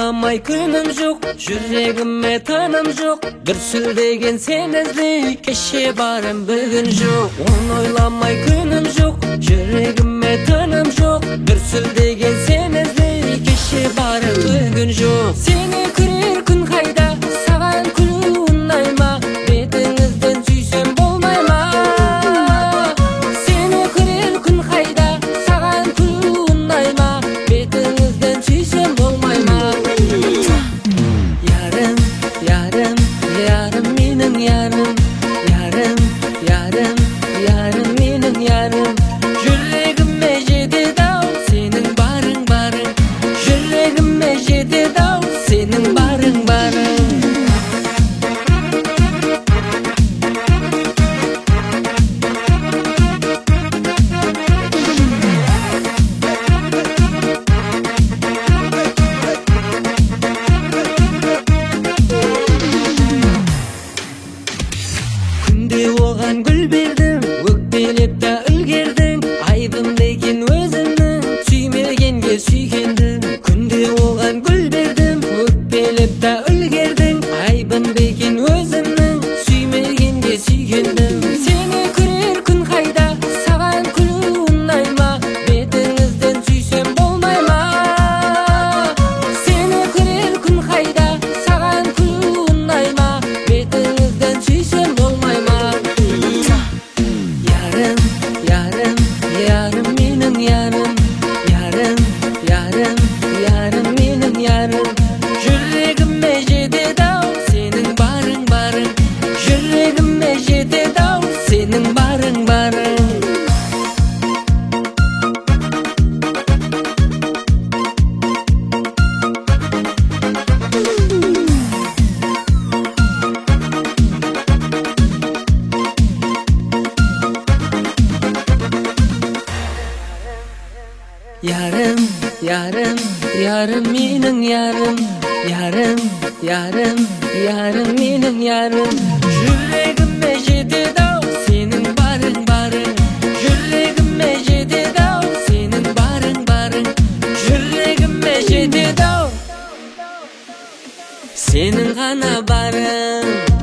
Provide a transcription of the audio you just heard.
ойламай күнім жоқ, жүрегіме тыным жоқ. Дүрсілдеген сен іздей, кеше барым бүгін жоқ. Оны ойламай күнім жоқ, жүрегіме тыным жоқ. Дүрсілдеген сен іздей, кеше барым бүгін жоқ. Сені көрер күн қайда, саған күлу ұнай ма? Бетіңізден сүйсем болмай ма? Сені көрер күн қайда, саған күлу ұнай ма? Бетіңізден сүйсем болмай ма? Ярым, ярым, ярым менің ярым. Ярым, ярым, ярым менің ярым. Жүрегіме жетеді-ау сенің барың барың. Жүрегіме жетеді-ау сенің барың барың. Күнде оған гүл бердім, өкпелеп та үлгердің. Айбым деген өзімнің, сүймегенге сүйгендің. Күнде оған гүл бердім, өкпелеп та үлгердің. Айбым деген өзімнің, сүймегенге сүйгендің. Сені көрер күн қайда, саған күлу ұнай ма? Бетіңізден сүйсем болмай ма? Сені көрер күн қайда, саған күлу ұнай ма? Бетіңізден сүйсем болмай ма? Ярым, ярым, ярым менің ярым. Ярым, ярым, ярым менің ярым. Жүрегіме жетеді-ау сенің барың барың. Жүрегіме жетеді-ау сенің барың барың. Ярым, ярым, ярым менің ярым. Ярым, ярым, ярым менің ярым. Жүрегіме жетеді-ау сенің барың барың. Жүрегіме жетеді-ау сенің барың барың. Жүрегіме жетеді-ау сенің ғана барың.